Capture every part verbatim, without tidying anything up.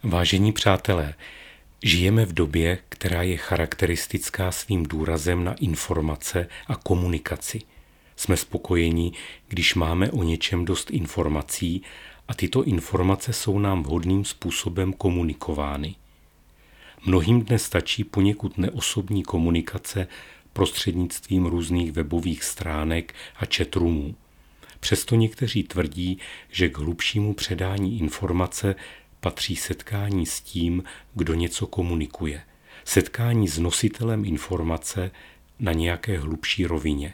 Vážení přátelé, žijeme v době, která je charakteristická svým důrazem na informace a komunikaci. Jsme spokojeni, když máme o něčem dost informací a tyto informace jsou nám vhodným způsobem komunikovány. Mnohým dnes stačí poněkud neosobní komunikace prostřednictvím různých webových stránek a chatroomů. Přesto někteří tvrdí, že k hlubšímu předání informace patří setkání s tím, kdo něco komunikuje. Setkání s nositelem informace na nějaké hlubší rovině.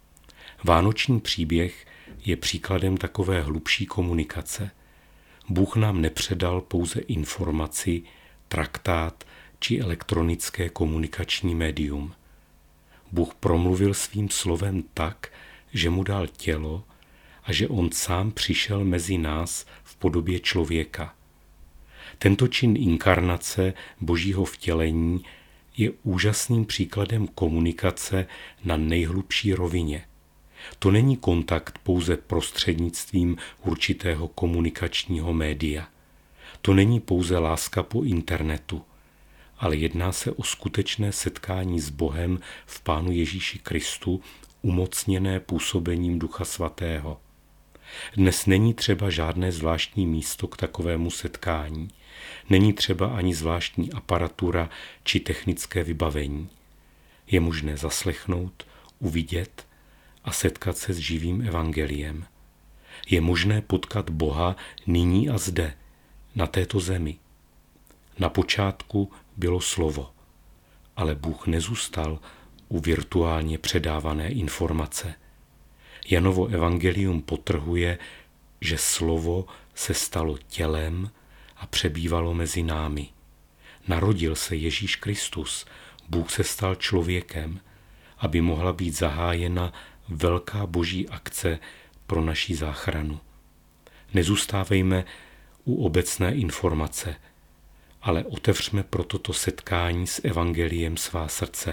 Vánoční příběh je příkladem takové hlubší komunikace. Bůh nám nepředal pouze informaci, traktát či elektronické komunikační médium. Bůh promluvil svým slovem tak, že mu dal tělo a že on sám přišel mezi nás v podobě člověka. Tento čin inkarnace Božího vtělení je úžasným příkladem komunikace na nejhlubší rovině. To není kontakt pouze prostřednictvím určitého komunikačního média. To není pouze láska po internetu, ale jedná se o skutečné setkání s Bohem v Pánu Ježíši Kristu, umocněné působením Ducha Svatého. Dnes není třeba žádné zvláštní místo k takovému setkání. Není třeba ani zvláštní aparatura či technické vybavení. Je možné zaslechnout, uvidět a setkat se s živým evangeliem. Je možné potkat Boha nyní a zde, na této zemi. Na počátku bylo slovo, ale Bůh nezůstal u virtuálně předávané informace. Janovo evangelium podtrhuje, že slovo se stalo tělem a přebývalo mezi námi. Narodil se Ježíš Kristus, Bůh se stal člověkem, aby mohla být zahájena velká boží akce pro naši záchranu. Nezůstávejme u obecné informace, ale otevřme pro toto setkání s evangeliem svá srdce.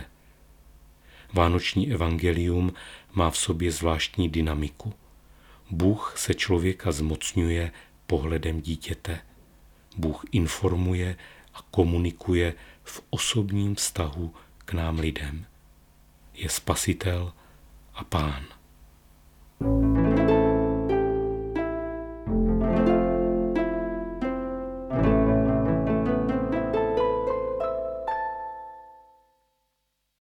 Vánoční evangelium má v sobě zvláštní dynamiku. Bůh se člověka zmocňuje pohledem dítěte. Bůh informuje a komunikuje v osobním vztahu k nám lidem. Je Spasitel a Pán.